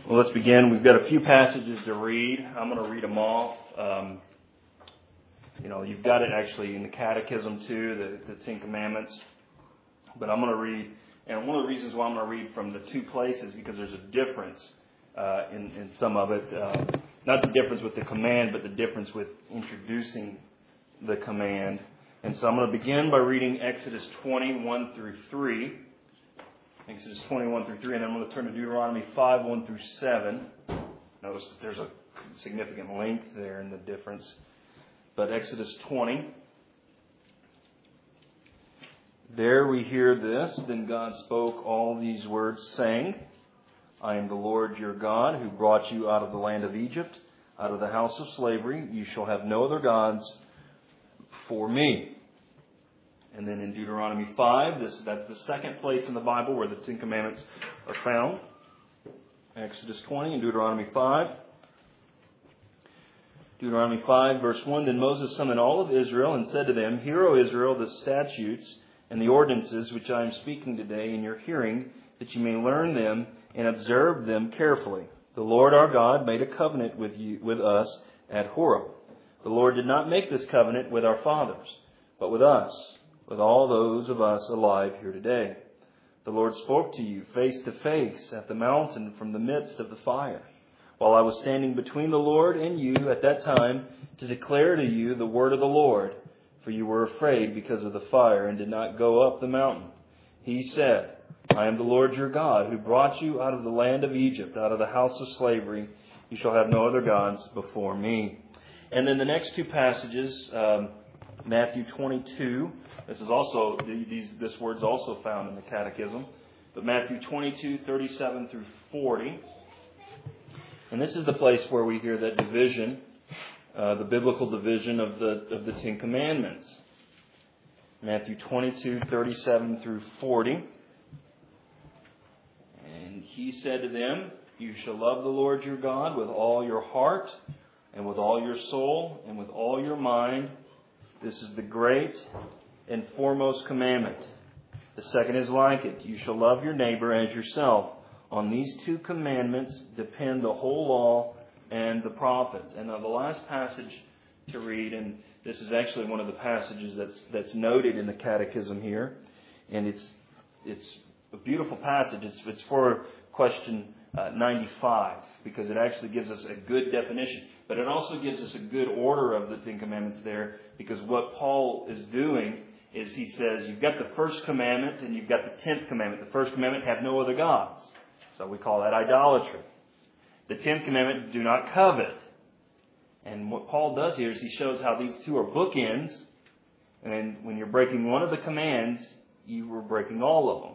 Well, let's begin. We've got a few passages to read. I'm going to read them all. You've got it actually in the Catechism too, the Ten Commandments. But I'm going to read, and one of the reasons why I'm going to read from the two places because there's a difference in some of it. Not the difference with the command, but the difference with introducing the command. And so I'm going to begin by reading Exodus 21 through 3. Exodus 21 through 3, and then I'm going to turn to Deuteronomy 5, 1 through 7. Notice that there's a significant length there in the difference. But Exodus 20. There we hear this. Then God spoke all these words, saying, I am the Lord your God, who brought you out of the land of Egypt, out of the house of slavery. You shall have no other gods for me. And then in Deuteronomy 5, that's the second place in the Bible where the Ten Commandments are found. Exodus 20 and Deuteronomy 5. Deuteronomy 5, verse 1, Then Moses summoned all of Israel and said to them, Hear, O Israel, the statutes and the ordinances which I am speaking today in your hearing, that you may learn them and observe them carefully. The Lord our God made a covenant with us at Horeb. The Lord did not make this covenant with our fathers, but with us, with all those of us alive here today. The Lord spoke to you face to face at the mountain from the midst of the fire, while I was standing between the Lord and you at that time to declare to you the word of the Lord, for you were afraid because of the fire and did not go up the mountain. He said, I am the Lord your God, who brought you out of the land of Egypt, out of the house of slavery. You shall have no other gods before me. And then the next two passages, Matthew 22. This word's also found in the Catechism. But Matthew 22, 37 through 40. And this is the place where we hear that division, the biblical division of the Ten Commandments. Matthew 22, 37 through 40. And he said to them, You shall love the Lord your God with all your heart, and with all your soul, and with all your mind. This is the great and foremost commandment. The second is like it. You shall love your neighbor as yourself. On these two commandments depend the whole law and the prophets. And now the last passage to read, and this is actually one of the passages that's noted in the Catechism here, and it's a beautiful passage. It's for question 95, because it actually gives us a good definition. But it also gives us a good order of the Ten Commandments there, because what Paul is doing is he says, you've got the first commandment and you've got the 10th commandment. The first commandment, have no other gods. So we call that idolatry. The 10th commandment, do not covet. And what Paul does here is he shows how these two are bookends. And when you're breaking one of the commands, you were breaking all of them.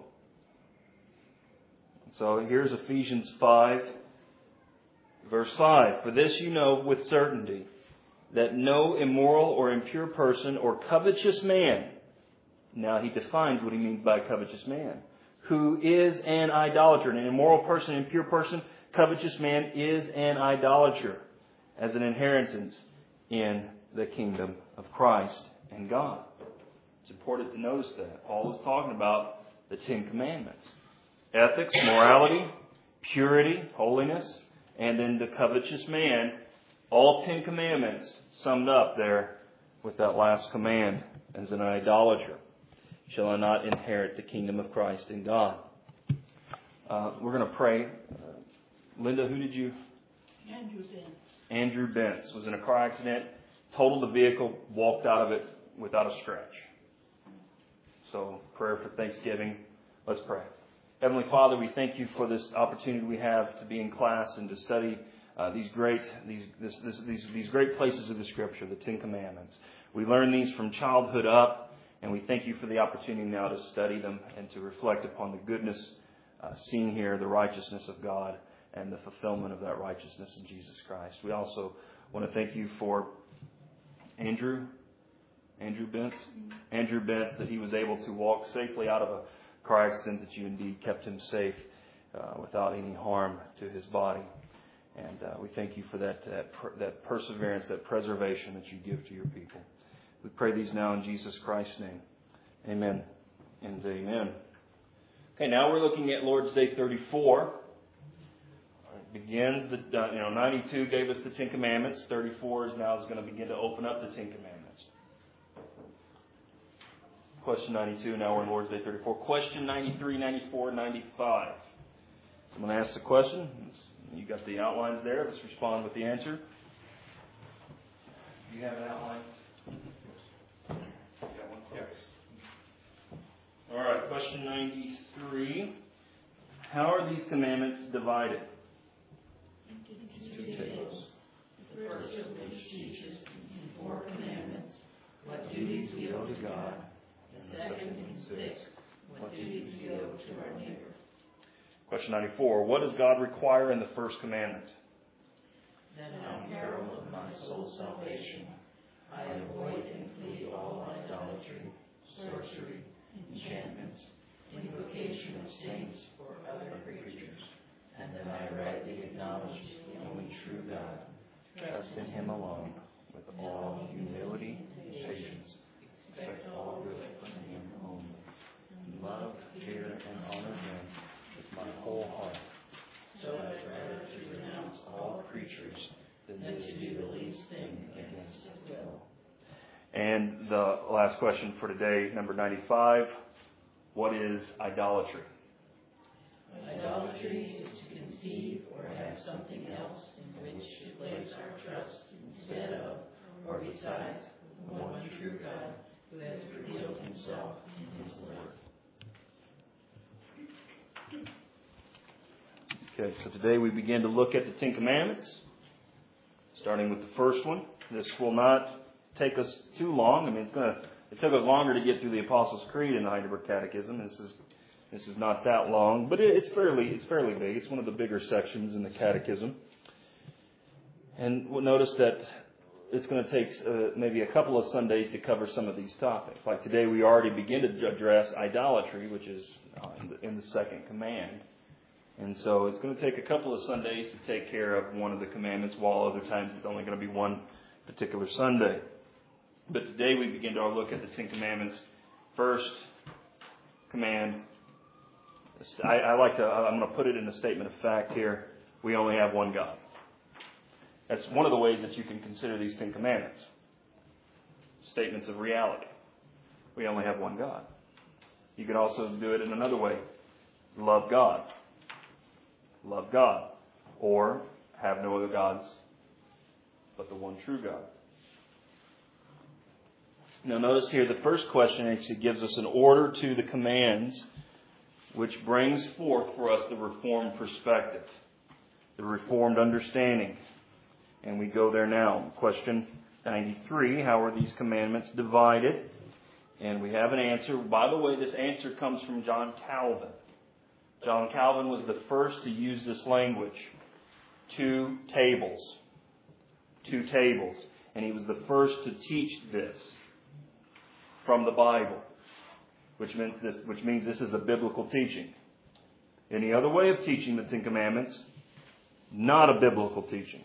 So here's Ephesians 5, verse 5. For this you know with certainty, that no immoral or impure person or covetous man, now he defines what he means by a covetous man, who is an idolater. An immoral person, impure person, covetous man is an idolater, as an inheritance in the kingdom of Christ and God. It's important to notice that. Paul is talking about the Ten Commandments. Ethics, morality, purity, holiness, and then the covetous man. All 10 commandments summed up there with that last command as an idolater. Shall I not inherit the kingdom of Christ and God? We're going to pray. Linda, who did you? Andrew Bentz. Andrew Bentz was in a car accident, totaled the vehicle, walked out of it without a scratch. So, prayer for Thanksgiving. Let's pray. Heavenly Father, we thank you for this opportunity we have to be in class and to study these great places of the Scripture, the Ten Commandments. We learn these from childhood up, and we thank you for the opportunity now to study them and to reflect upon the goodness seen here, the righteousness of God, and the fulfillment of that righteousness in Jesus Christ. We also want to thank you for Andrew Bentz, that he was able to walk safely out of a car accident, that you indeed kept him safe without any harm to his body. And we thank you for that perseverance, that preservation that you give to your people. We pray these now in Jesus Christ's name. Amen and amen. Okay, now we're looking at Lord's Day 34. begins, 92 gave us the Ten Commandments. 34 is going to begin to open up the Ten Commandments. Question 92, now we're in Lord's Day 34. Question 93, 94, 95. Someone asks a question. You got the outlines there. Let's respond with the answer. Do you have an outline? You got one? Yes. All right, question 93. How are these commandments divided? Two tables. The first of which teaches in 4 commandments what duties we owe to God. The second in 6, what duties we owe to our neighbor. Question 94. What does God require in the first commandment? That on peril of my soul's salvation, I avoid and flee all idolatry, sorcery, enchantments, invocation of saints or other creatures, and that I rightly acknowledge the only true God, trust in Him alone, with all humility and patience, expect all good from Him only, and love, fear, and honor Him with my whole heart, so as rather to renounce all creatures than to do the least thing against His will. And the last question for today, number 95. What is idolatry? Idolatry is to conceive or have something else in which to place our trust instead of or besides the one true God who has revealed Himself in His Word. Okay, so today we begin to look at the Ten Commandments, starting with the first one. This will not take us too long. I mean, it took us longer to get through the Apostles' Creed in the Heidelberg Catechism. This is not that long, but it's fairly big. It's one of the bigger sections in the Catechism. And we'll notice that it's going to take maybe a couple of Sundays to cover some of these topics. Like today, we already begin to address idolatry, which is in the second command. And so it's going to take a couple of Sundays to take care of one of the commandments, while other times it's only going to be one particular Sunday. But today we begin to look at the Ten Commandments. First command, I'm going to put it in a statement of fact here. We only have one God. That's one of the ways that you can consider these Ten Commandments. Statements of reality. We only have one God. You can also do it in another way. Love God. Love God. Or have no other gods but the one true God. Now notice here the first question actually gives us an order to the commands, which brings forth for us the Reformed perspective, the Reformed understanding. And we go there now. Question 93, how are these commandments divided? And we have an answer. By the way, this answer comes from John Calvin. John Calvin was the first to use this language. 2 tables. 2 tables. And he was the first to teach this from the Bible, which means this is a biblical teaching. Any other way of teaching the Ten Commandments, not a biblical teaching.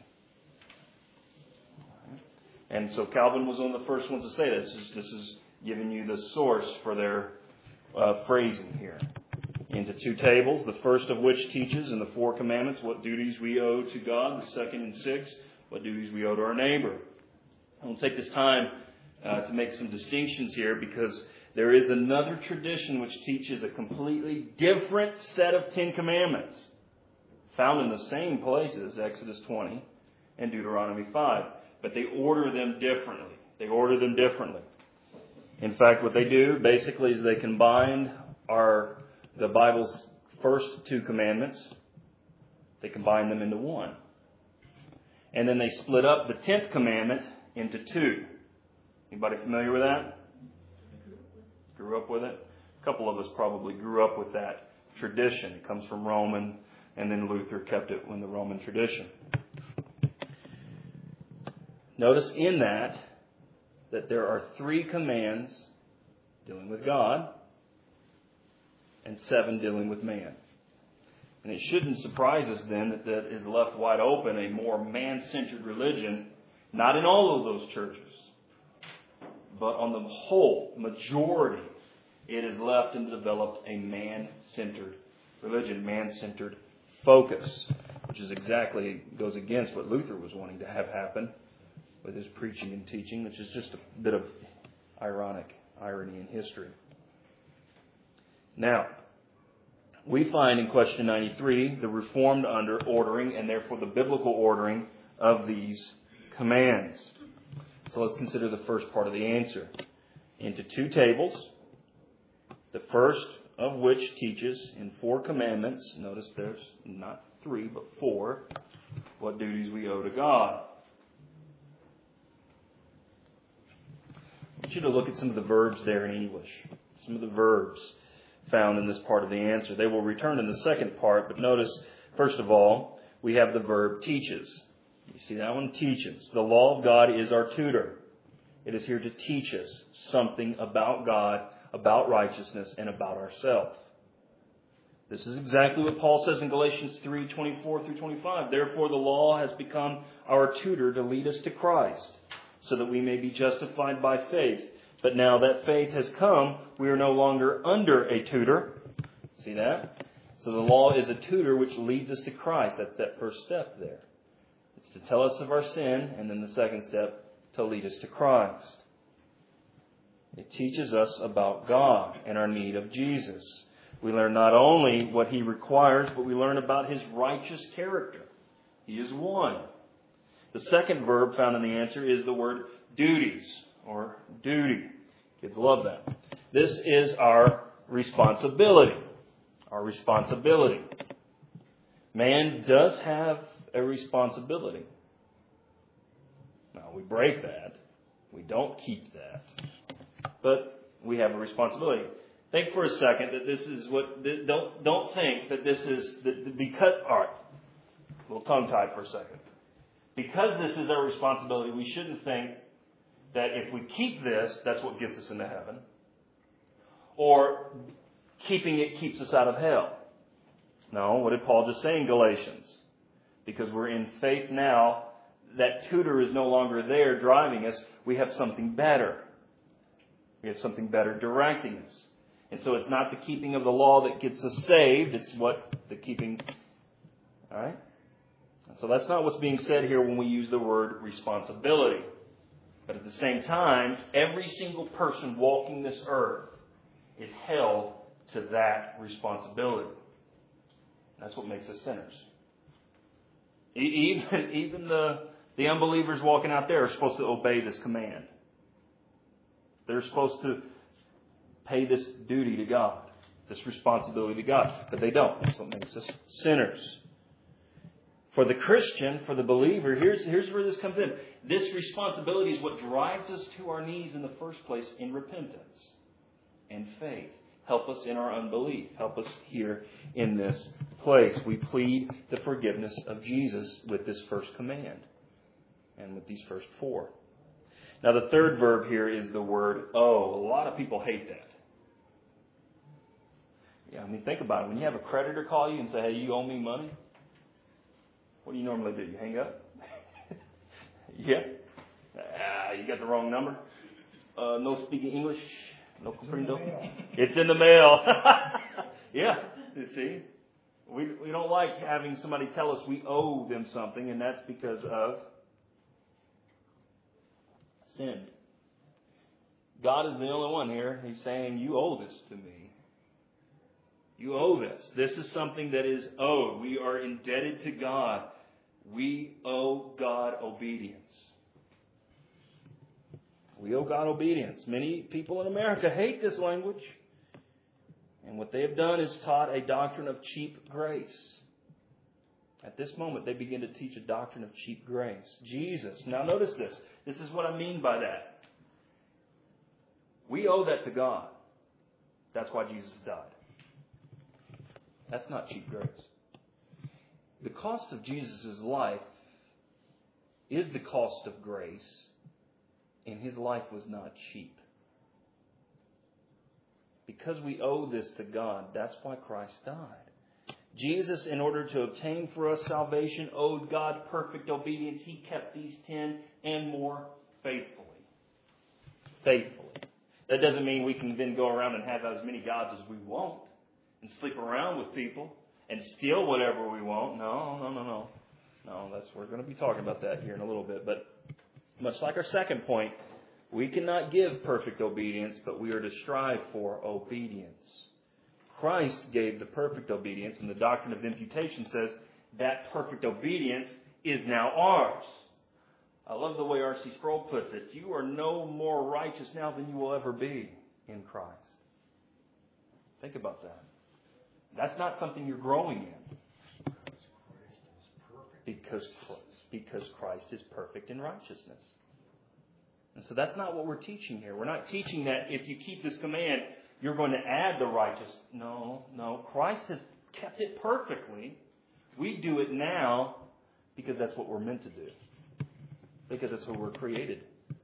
And so Calvin was one of the first ones to say this. This is giving you the source for their phrasing here. Into 2 tables, the first of which teaches in the 4 commandments what duties we owe to God, the second in 6, what duties we owe to our neighbor. I'll take this time to make some distinctions here, because there is another tradition which teaches a completely different set of 10 commandments found in the same places, Exodus 20 and Deuteronomy 5. But they order them differently. In fact, what they do basically is they combine the Bible's first 2 commandments. They combine them into one. And then they split up the 10th commandment into 2. Anybody familiar with that? Grew up with it? A couple of us probably grew up with that tradition. It comes from Roman, and then Luther kept it in the Roman tradition. Notice in that there are 3 commands dealing with God and 7 dealing with man. And it shouldn't surprise us then that is left wide open a more man-centered religion, not in all of those churches, but on the whole, majority, it is left and developed a man-centered religion, man-centered focus, which which is exactly goes against what Luther was wanting to have happen with his preaching and teaching, which is just a bit of irony in history. Now, we find in question 93 the Reformed ordering and therefore the biblical ordering of these commands. So let's consider the first part of the answer. Into 2 tables, the first of which teaches in 4 commandments, notice there's not 3 but 4, what duties we owe to God. I want you to look at some of the verbs there in English. Some of the verbs found in this part of the answer. They will return in the second part, but notice, first of all, we have the verb teaches. You see that one? Teaches. The law of God is our tutor. It is here to teach us something about God, about righteousness, and about ourselves. This is exactly what Paul says in Galatians 3:24 through 25. Therefore, the law has become our tutor to lead us to Christ, so that we may be justified by faith. But now that faith has come, we are no longer under a tutor. See that? So the law is a tutor which leads us to Christ. That's that first step there. It's to tell us of our sin, and then the second step, to lead us to Christ. It teaches us about God and our need of Jesus. We learn not only what He requires, but we learn about His righteous character. He is one. The second verb found in the answer is the word duties, or duty. Kids love that. This is our responsibility. Our responsibility. Man does have a responsibility. Now, we break that. We don't keep that. But we have a responsibility. Think for a second that this is what... Don't think that this is... Because... All right. A little tongue-tied for a second. Because this is our responsibility, we shouldn't think that if we keep this, that's what gets us into heaven. Or keeping it keeps us out of hell. No, what did Paul just say in Galatians? Because we're in faith now, that tutor is no longer there driving us. We have something better. We have something better directing us. And so it's not the keeping of the law that gets us saved. It's what the keeping... All right? So that's not what's being said here when we use the word responsibility. But at the same time, every single person walking this earth is held to that responsibility. That's what makes us sinners. Even the unbelievers walking out there are supposed to obey this command. They're supposed to pay this duty to God, this responsibility to God. But they don't. That's what makes us sinners. For the Christian, for the believer, here's where this comes in. This responsibility is what drives us to our knees in the first place in repentance and faith. Help us in our unbelief. Help us here in this place. We plead the forgiveness of Jesus with this first command and with these first 4. Now the third verb here is the word owe. A lot of people hate that. Yeah, I mean, think about it. When you have a creditor call you and say, hey, you owe me money, what do you normally do? You hang up? Yeah. You got the wrong number. No speaking English. No comprendo. It's in the mail. Yeah. You see, we don't like having somebody tell us we owe them something, and that's because of sin. God is the only one here. He's saying, you owe this to me. You owe this. This is something that is owed. We are indebted to God. We owe God obedience. We owe God obedience. Many people in America hate this language. And what they have done is taught a doctrine of cheap grace. At this moment, they begin to teach a doctrine of cheap grace. Jesus. Now notice this. This is what I mean by that. We owe that to God. That's why Jesus died. That's not cheap grace. The cost of Jesus' life is the cost of grace, and His life was not cheap. Because we owe this to God, that's why Christ died. Jesus, in order to obtain for us salvation, owed God perfect obedience. He kept these 10 and more faithfully. Faithfully. That doesn't mean we can then go around and have as many gods as we want and sleep around with people and steal whatever we want. No. We're going to be talking about that here in a little bit. But much like our second point, we cannot give perfect obedience, but we are to strive for obedience. Christ gave the perfect obedience, and the doctrine of imputation says that perfect obedience is now ours. I love the way R.C. Sproul puts it. You are no more righteous now than you will ever be in Christ. Think about that. That's not something you're growing in. Because Christ is perfect in righteousness. And so that's not what we're teaching here. We're not teaching that if you keep this command, you're going to add the righteous. No. Christ has kept it perfectly. We do it now because that's what we're meant to do. Because that's what we're created.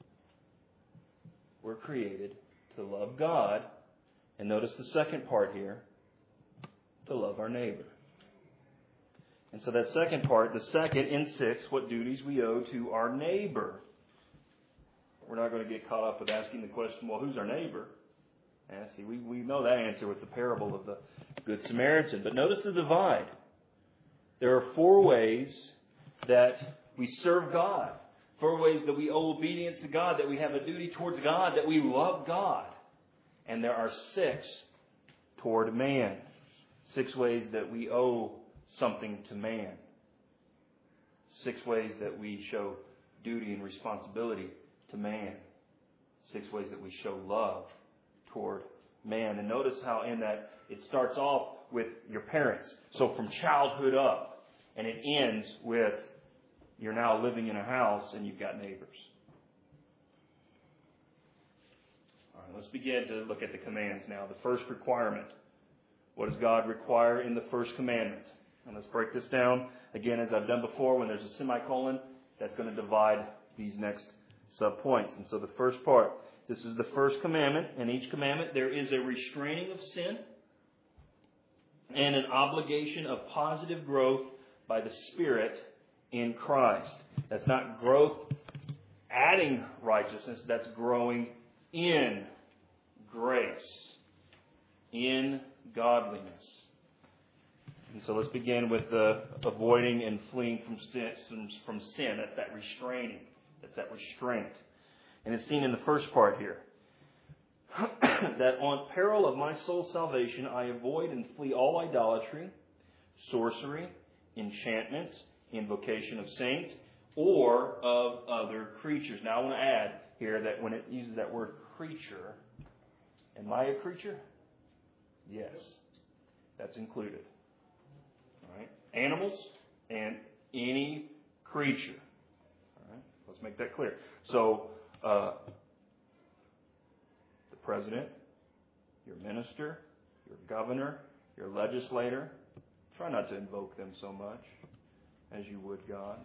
We're created to love God. And notice the second part here. To love our neighbor. And so that second part, the second in 6, what duties we owe to our neighbor. We're not going to get caught up with asking the question, well, who's our neighbor? And see, we know that answer with the parable of the Good Samaritan. But notice the divide. There are 4 ways that we serve God. 4 ways that we owe obedience to God, that we have a duty towards God, that we love God. And there are 6 toward man. 6 ways that we owe something to man. 6 ways that we show duty and responsibility to man. 6 ways that we show love toward man. And notice how in that it starts off with your parents. So from childhood up. And it ends with you're now living in a house and you've got neighbors. All right, let's begin to look at the commands now. The first requirement. What does God require in the first commandment? And let's break this down. Again, as I've done before, when there's a semicolon, that's going to divide these next sub-points. And so the first part, this is the first commandment. In each commandment, there is a restraining of sin and an obligation of positive growth by the Spirit in Christ. That's not growth adding righteousness. That's growing in grace, in godliness. And so let's begin with the avoiding and fleeing from sin. That's that restraining. That's that restraint. And it's seen in the first part here. That on peril of my soul's salvation, I avoid and flee all idolatry, sorcery, enchantments, invocation of saints, or of other creatures. Now I want to add here that when it uses that word creature, am I a creature? Yes. That's included. All right. Animals and any creature. All right. Let's make that clear. So, the president, your minister, your governor, your legislator, try not to invoke them so much as you would God.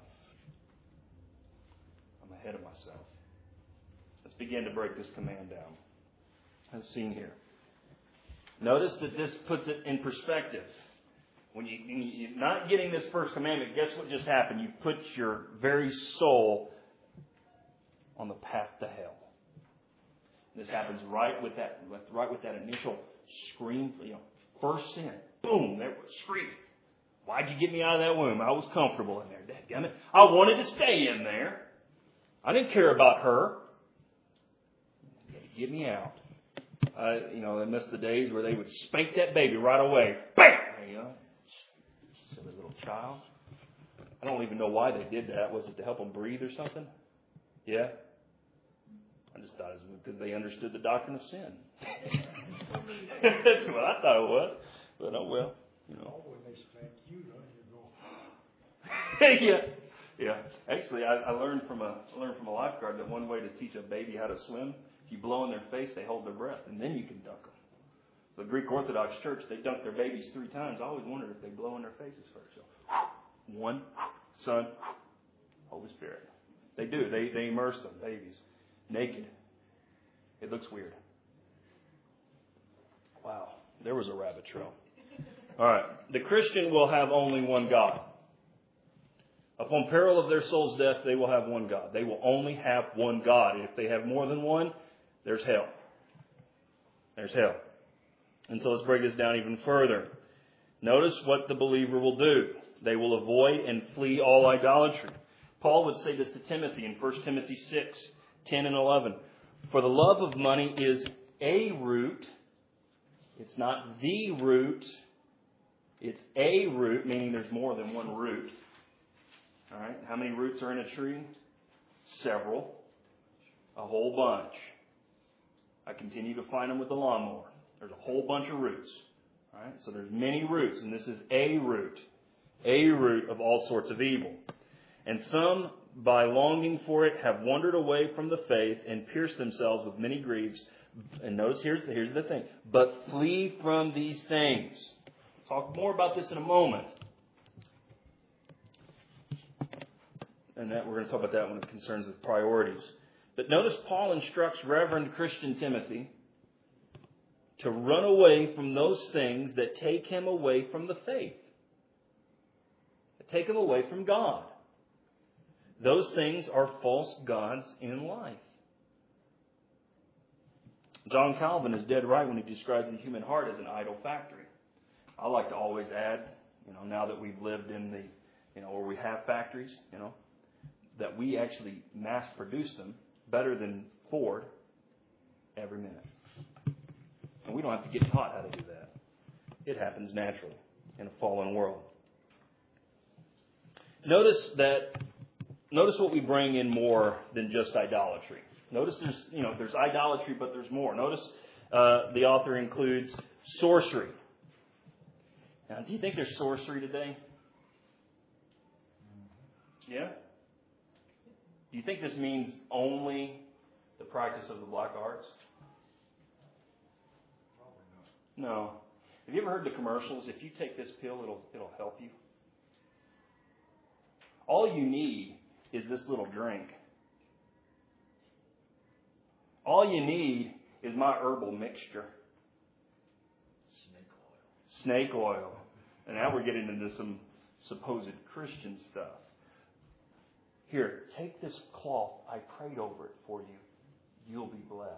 I'm ahead of myself. Let's begin to break this command down. As seen here. Notice that this puts it in perspective. When you're not getting this first commandment, guess what just happened? You put your very soul on the path to hell. This happens right with that initial scream, first sin. Boom, there was screaming. Why'd you get me out of that womb? I was comfortable in there. Dadgummit. I wanted to stay in there. I didn't care about her. You had to get me out. I missed the days where they would spank that baby right away. Bam! There you go. Silly little child. I don't even know why they did that. Was it to help them breathe or something? Yeah? I just thought it was because they understood the doctrine of sin. That's what I thought it was. But oh well. When they spank you, don't you go? Yeah. Actually, I learned from a lifeguard that one way to teach a baby how to swim, if you blow in their face, they hold their breath, and then you can dunk them. The Greek Orthodox Church, they dunk their babies 3 times. I always wondered if they blow in their faces first. So, 1, Son, Holy Spirit. They do. They immerse them, babies, naked. It looks weird. Wow, there was a rabbit trail. All right, the Christian will have only one God. Upon peril of their soul's death, they will have one God. They will only have one God. If they have more than one, there's hell. There's hell. And so let's break this down even further. Notice what the believer will do. They will avoid and flee all idolatry. Paul would say this to Timothy in 1 Timothy 6, 10 and 11. For the love of money is a root. It's not the root. It's a root, meaning there's more than one root. All right. How many roots are in a tree? Several. A whole bunch. I continue to find them with the lawnmower. There's a whole bunch of roots. All right. So there's many roots, and this is a root. A root of all sorts of evil. And some, by longing for it, have wandered away from the faith and pierced themselves with many griefs. And notice, here's the thing. But flee from these things. We'll talk more about this in a moment. And that we're going to talk about that when it concerns with priorities. But notice Paul instructs Reverend Christian Timothy to run away from those things that take him away from the faith. That take him away from God. Those things are false gods in life. John Calvin is dead right when he describes the human heart as an idol factory. I like to always add, now that we've lived in the, where we have factories, that we actually mass produce them better than Ford every minute. And we don't have to get taught how to do that. It happens naturally in a fallen world. Notice what we bring in more than just idolatry. Notice there's idolatry, but there's more. Notice the author includes sorcery. Now, do you think there's sorcery today? Yeah? Do you think this means only the practice of the black arts? Probably not. No. Have you ever heard the commercials? If you take this pill, it'll help you. All you need is this little drink. All you need is my herbal mixture. Snake oil. And now we're getting into some supposed Christian stuff. Here, take this cloth. I prayed over it for you. You'll be blessed.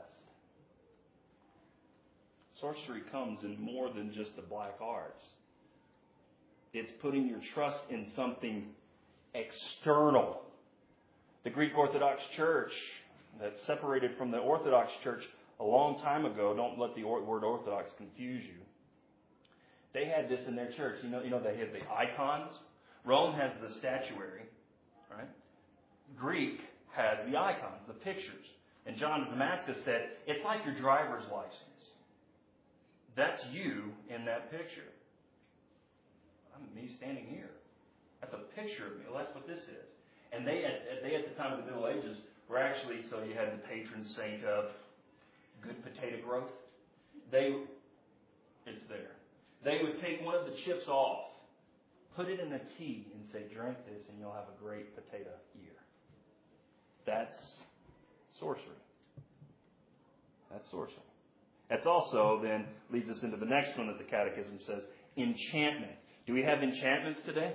Sorcery comes in more than just the black arts. It's putting your trust in something external. The Greek Orthodox Church that separated from the Orthodox Church a long time ago, don't let the word Orthodox confuse you. They had this in their church. They had the icons. Rome has the statuary, right? Greek had the icons, the pictures. And John of Damascus said, it's like your driver's license. That's you in that picture. I'm me standing here. That's a picture of me. Well, that's what this is. And they at the time of the Middle Ages were actually, so you had the patron saint of good potato growth. It's there. They would take one of the chips off, put it in a tea, and say, drink this and you'll have a great potato year. That's sorcery. That's sorcery. That's also then leads us into the next one that the Catechism says, enchantment. Do we have enchantments today?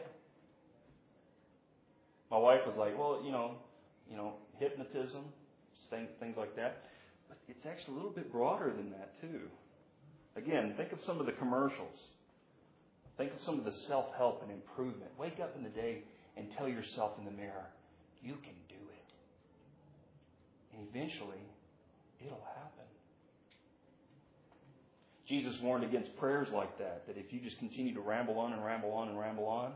My wife was like, well, hypnotism, things like that. But it's actually a little bit broader than that, too. Again, think of some of the commercials. Think of some of the self-help and improvement. Wake up in the day and tell yourself in the mirror, you can do it. And eventually, it'll happen. Jesus warned against prayers like that if you just continue to ramble on and ramble on and ramble on,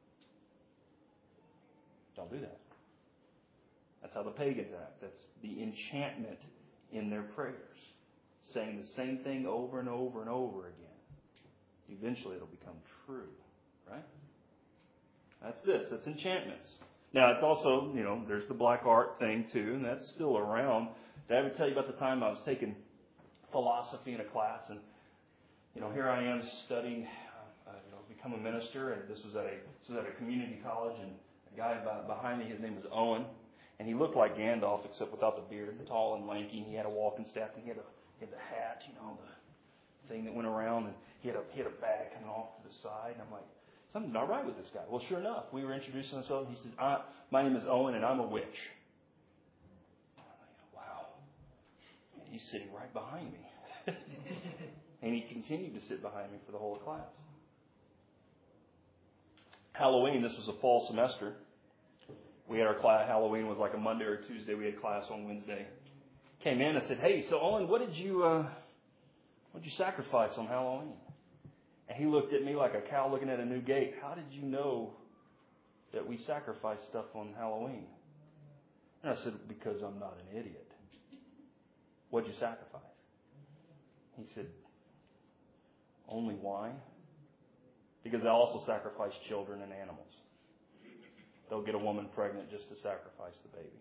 don't do that. That's how the pagans act. That's the enchantment in their prayers. Saying the same thing over and over and over again. Eventually it'll become true. Right? That's enchantments. Now it's also, there's the black art thing too, and that's still around. Did I ever tell you about the time I was taking philosophy in a class, and here I am studying, become a minister, and this was at a community college, and a guy behind me, his name was Owen, and he looked like Gandalf except without the beard, tall and lanky, and he had a walking staff, and he had the hat, the thing that went around, and he had a bag coming off to the side, and I'm like, something's not right with this guy. Well, sure enough, we were introducing ourselves, and he says, my name is Owen, and I'm a witch. I'm like, wow. And he's sitting right behind me. And he continued to sit behind me for the whole class. Halloween, this was a fall semester. We had our class, Halloween was like a Monday or a Tuesday. We had class on Wednesday. Came in and said, "Hey, so Owen, what did you sacrifice on Halloween?" And he looked at me like a cow looking at a new gate. "How did you know that we sacrifice stuff on Halloween?" And I said, "Because I'm not an idiot." "What'd you sacrifice?" He said, "Only wine." Because they also sacrifice children and animals. They'll get a woman pregnant just to sacrifice the baby.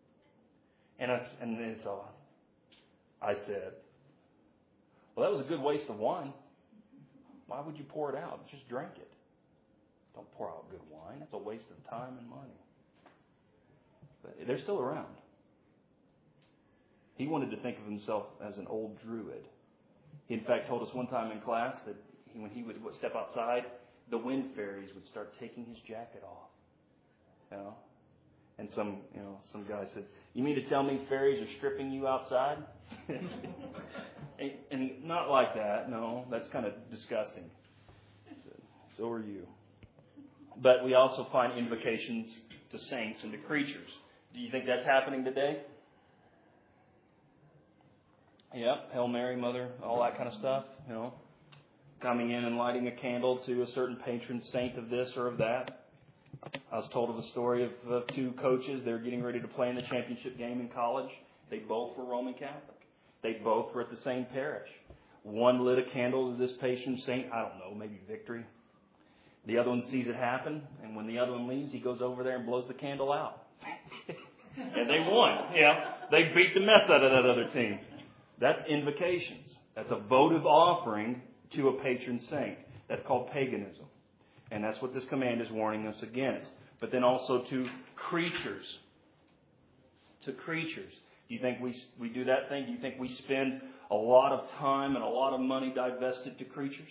And so I said, "Well, that was a good waste of wine. Why would you pour it out? Just drink it. Don't pour out good wine. That's a waste of time and money." But they're still around. He wanted to think of himself as an old druid. He, in fact, told us one time in class that when he would step outside, the wind fairies would start taking his jacket off. You know? And some guy said, "You mean to tell me fairies are stripping you outside?" and not like that. No, that's kind of disgusting. So are you. But we also find invocations to saints and to creatures. Do you think that's happening today? Yep, Hail Mary, Mother, all that kind of stuff. You know, coming in and lighting a candle to a certain patron saint of this or of that. I was told of a story of two coaches. They were getting ready to play in the championship game in college. They both were Roman Catholic. They both were at the same parish. One lit a candle to this patron saint, I don't know, maybe Victory. The other one sees it happen, and when the other one leaves, he goes over there and blows the candle out. And they won. Yeah, they beat the mess out of that other team. That's invocations. That's a votive offering to a patron saint. That's called paganism. And that's what this command is warning us against. But then also to creatures. To creatures. Do you think we do that thing? Do you think we spend a lot of time and a lot of money divested to creatures?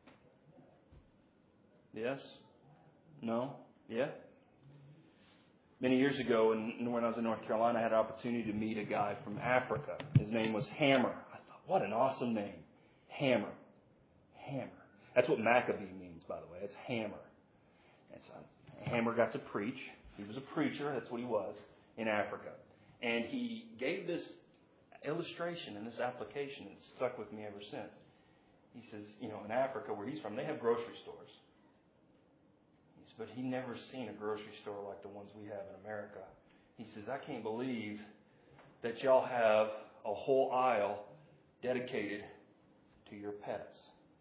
Yes? No? Yeah? Many years ago, when I was in North Carolina, I had an opportunity to meet a guy from Africa. His name was Hammer. I thought, what an awesome name. Hammer. Hammer. That's what Maccabee means, by the way. It's hammer. And so Hammer got to preach. He was a preacher. That's what he was in Africa. And he gave this illustration and this application that stuck with me ever since. He says, in Africa, where he's from, they have grocery stores. He says, but he never seen a grocery store like the ones we have in America. He says, I can't believe that y'all have a whole aisle dedicated to your pets.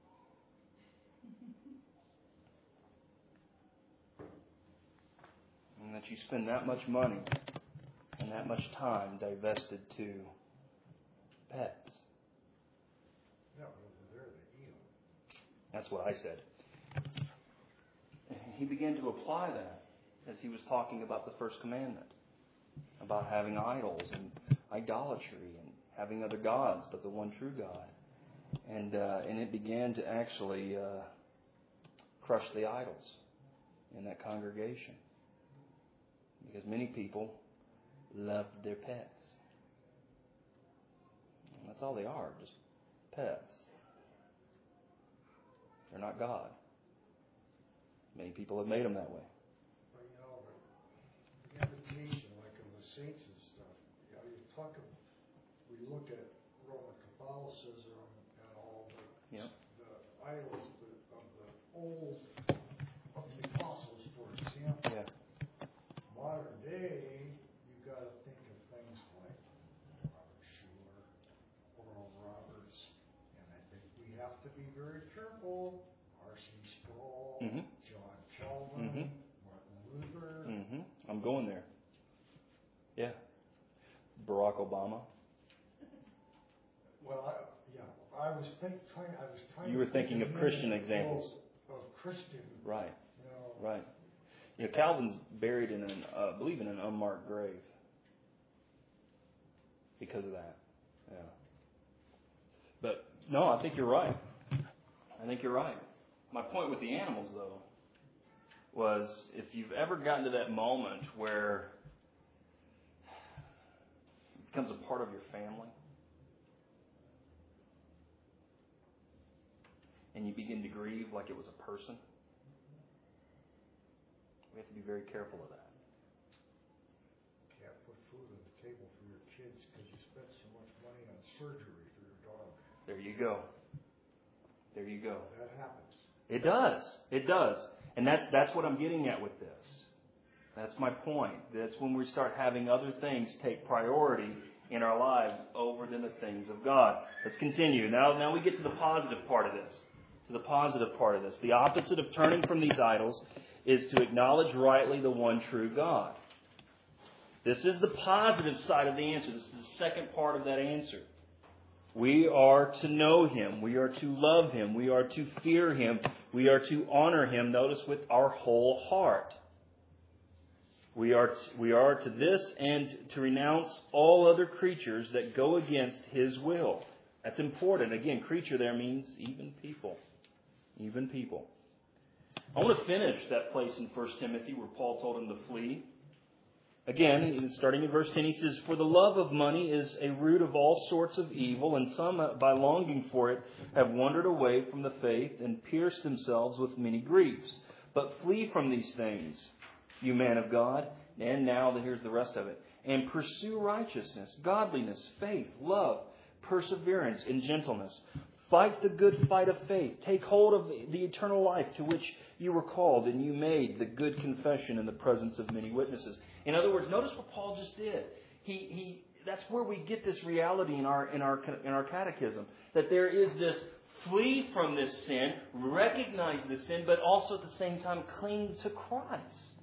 And that you spend that much money and that much time divested to pets. No, they're the eel. That's what I said. And he began to apply that as he was talking about the first commandment, about having idols and idolatry and having other gods but the one true God. And it began to actually crush the idols in that congregation. Because many people love their pets. And that's all they are, just pets. They're not God. Many people have made them that way. Well, the invitation, like of the saints and stuff, we look at Roman Catholicism and all the idols of the old, of the apostles, for example. Yeah. Modern day, you've got to think of things like Robert Schuller, Oral Roberts, and I think we have to be very careful. R.C. Sproul, John Calvin, Martin Luther. I'm going there. Yeah. Barack Obama. Well, I was trying. You were thinking of Christian examples. Of Christian. Right. Right. Calvin's buried in I believe in an unmarked grave because of that. Yeah. But no, I think you're right. My point with the animals, though, was if you've ever gotten to that moment where it becomes a part of your family and you begin to grieve like it was a person, We have to be very careful of that. Can't put food on the table for your kids because you spent so much money on surgery for your dog. There you go. There you go. That happens. It does. It does. And that's what I'm getting at with this. That's my point. That's when we start having other things take priority in our lives over than the things of God. Let's continue. Now we get to the positive part of this. To the positive part of this. The opposite of turning from these idols is to acknowledge rightly the one true God. This is the positive side of the answer. This is the second part of that answer. We are to know Him. We are to love Him. We are to fear Him. We are to honor Him, notice, with our whole heart. We are to this and to renounce all other creatures that go against His will. That's important. Again, creature there means even people. Even people. I want to finish that place in 1 Timothy where Paul told him to flee. Again, starting in verse 10, he says, "For the love of money is a root of all sorts of evil, and some, by longing for it, have wandered away from the faith and pierced themselves with many griefs. But flee from these things, you man of God." And now, here's the rest of it. "And pursue righteousness, godliness, faith, love, perseverance, and gentleness. Fight the good fight of faith. Take hold of the eternal life to which you were called, and you made the good confession in the presence of many witnesses." In other words, notice what Paul just did. That's where we get this reality in our catechism, that there is this flee from this sin, recognize the sin, but also at the same time cling to Christ.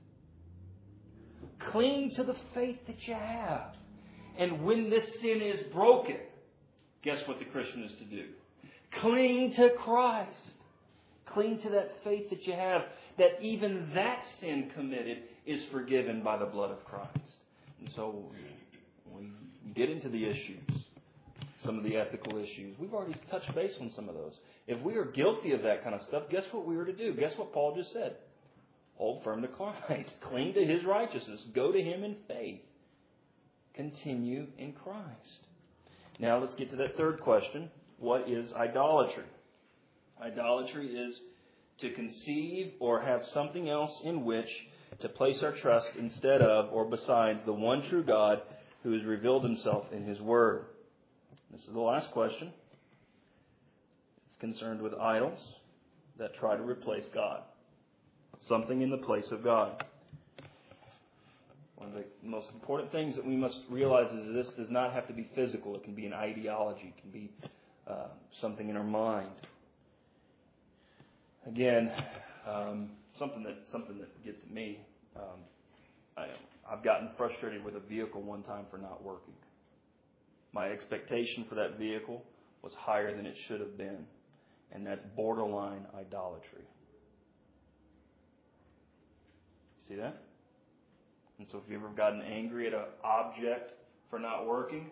Cling to the faith that you have. And when this sin is broken, guess what the Christian is to do? Cling to Christ. Cling to that faith that you have, that even that sin committed is forgiven by the blood of Christ. And so we get into the issues, some of the ethical issues. We've already touched base on some of those. If we are guilty of that kind of stuff, guess what we were to do? Guess what Paul just said? Hold firm to Christ. Cling to His righteousness. Go to Him in faith. Continue in Christ. Now let's get to that third question. What is idolatry? Idolatry is to conceive or have something else in which to place our trust instead of or besides the one true God who has revealed Himself in His Word. This is the last question. It's concerned with idols that try to replace God. Something in the place of God. One of the most important things that we must realize is this does not have to be physical. It can be an ideology. It can be something in our mind. Again, something that gets at me. I've gotten frustrated with a vehicle one time for not working. My expectation for that vehicle was higher than it should have been, and that's borderline idolatry. See that? And so if you've ever gotten angry at an object for not working,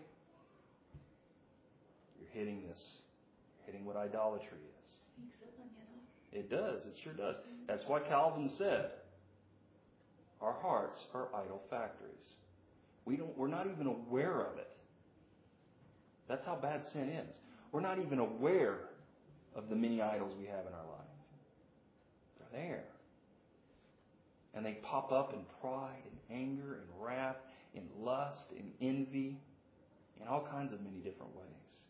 you're hitting what idolatry is. It does. It sure does. That's why Calvin said, our hearts are idol factories. We're not even aware of it. That's how bad sin is. We're not even aware of the many idols we have in our life. They're there. And they pop up in pride and anger and wrath, in lust and envy, in all kinds of many different ways.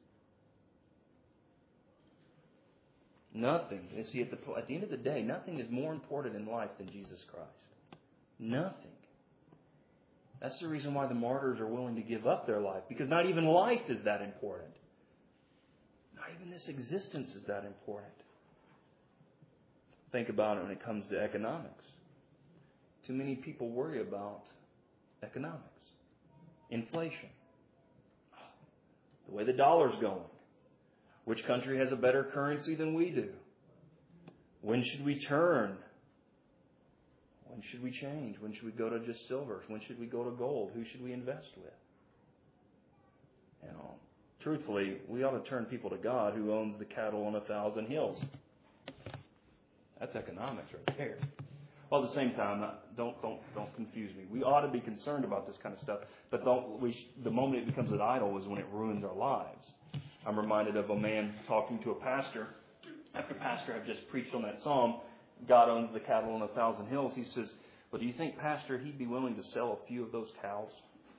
Nothing. You see, at the end of the day, nothing is more important in life than Jesus Christ. Nothing. That's the reason why the martyrs are willing to give up their life, because not even life is that important. Not even this existence is that important. Think about it when it comes to economics. Too many people worry about economics, inflation, the way the dollar's going. Which country has a better currency than we do? When should we turn? When should we change? When should we go to just silver? When should we go to gold? Who should we invest with? Truthfully, we ought to turn people to God who owns the cattle on 1,000 hills. That's economics right there. Well, at the same time, don't confuse me. We ought to be concerned about this kind of stuff, but the moment it becomes an idol is when it ruins our lives. I'm reminded of a man talking to a pastor. After pastor had just preached on that psalm, God owns the cattle on 1,000 hills. He But do you think, Pastor, he'd be willing to sell a few of those cows?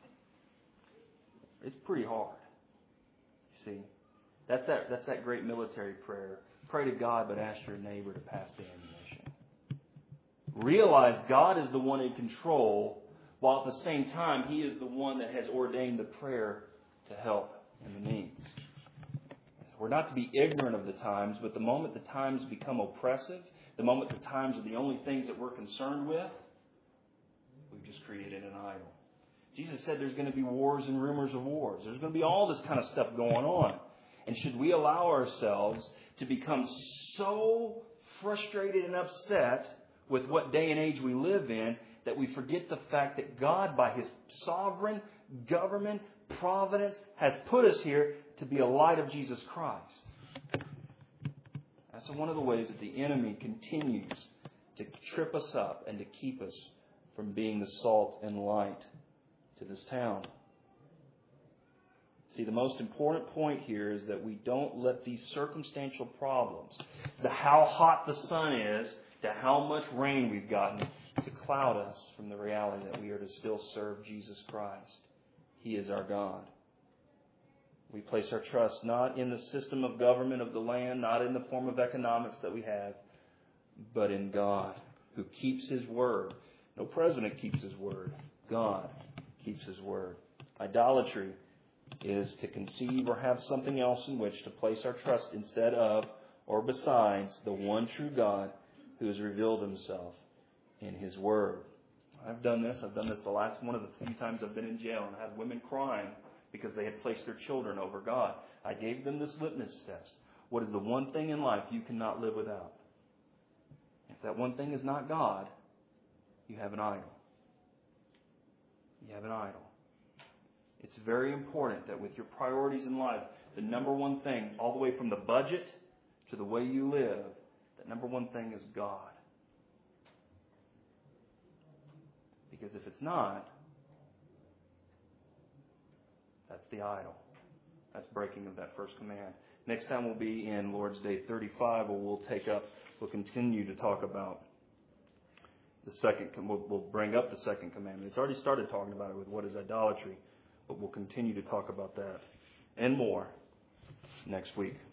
It's pretty hard. See, that's that great military prayer. Pray to God, but ask your neighbor to pass the ammunition. Realize God is the one in control, while at the same time, He is the one that has ordained the prayer to help in the needs. We're not to be ignorant of the times, but the moment the times become oppressive, the moment the times are the only things that we're concerned with, we've just created an idol. Jesus said there's going to be wars and rumors of wars. There's going to be all this kind of stuff going on. And should we allow ourselves to become so frustrated and upset with what day and age we live in that we forget the fact that God, by His sovereign government, providence, has put us here to be a light of Jesus Christ? That's one of the ways that the enemy continues to trip us up and to keep us from being the salt and light to this town. See, the most important point here is that we don't let these circumstantial problems, the how hot the sun is, to how much rain we've gotten, to cloud us from the reality that we are to still serve Jesus Christ. He is our God. We place our trust not in the system of government of the land, not in the form of economics that we have, but in God, who keeps His word. No president keeps his word. God keeps His word. Idolatry is to conceive or have something else in which to place our trust instead of or besides the one true God who has revealed Himself in His word. I've done this the last one of the few times I've been in jail, and I had women crying because they had placed their children over God. I gave them this litmus test. What is the one thing in life you cannot live without? If that one thing is not God, you have an idol. You have an idol. It's very important that with your priorities in life, the number one thing, all the way from the budget to the way you live, that number one thing is God. Because if it's not, that's the idol. That's breaking of that first command. Next time we'll be in Lord's Day 35, where we'll continue to talk about the second. We'll bring up the second commandment. It's already started talking about it with what is idolatry, but we'll continue to talk about that and more next week.